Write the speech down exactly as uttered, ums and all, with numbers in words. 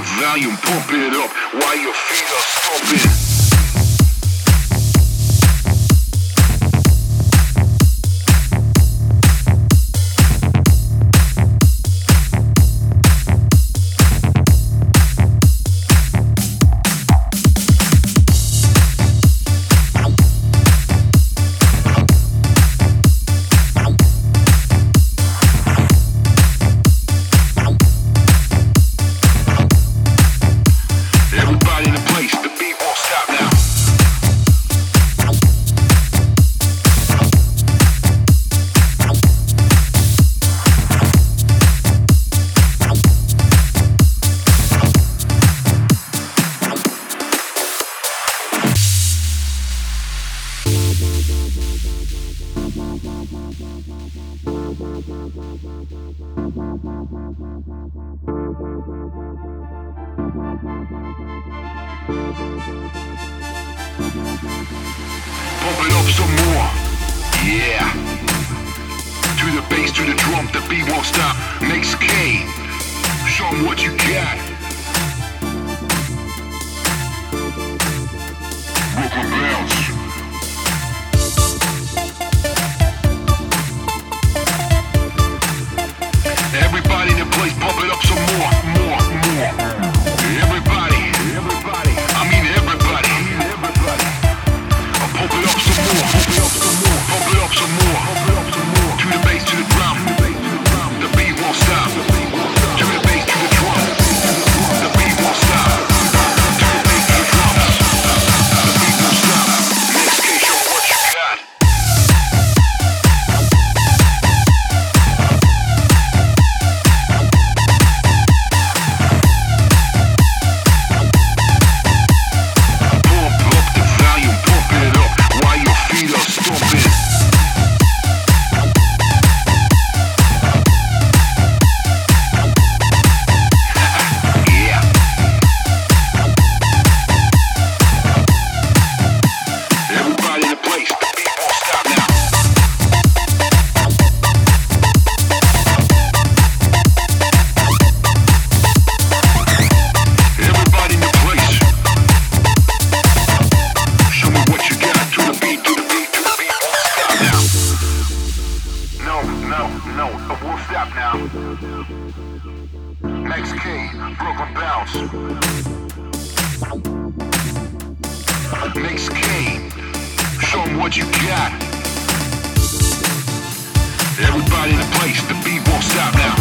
volume, pump it up while your feet are stomping. Pump it up some more, yeah. To the bass, to the drum, the beat won't stop. Makes K, show 'em what you got. Rock and bounce. Everybody in the place, pump it up some more, more, more. Everybody, everybody, I mean everybody, everybody. Pump it up some more, pump it up some more, pump it up some more, pump it up some more. To the bass, to the drum, the beat won't stop. To the bass, to the drum, the beat won't stop. To the bass, to the drums, the beat won't stop. Next K, show what you got. Next K, broken bounce. Next K, show 'em what you got. Everybody in the place, the beat won't stop now.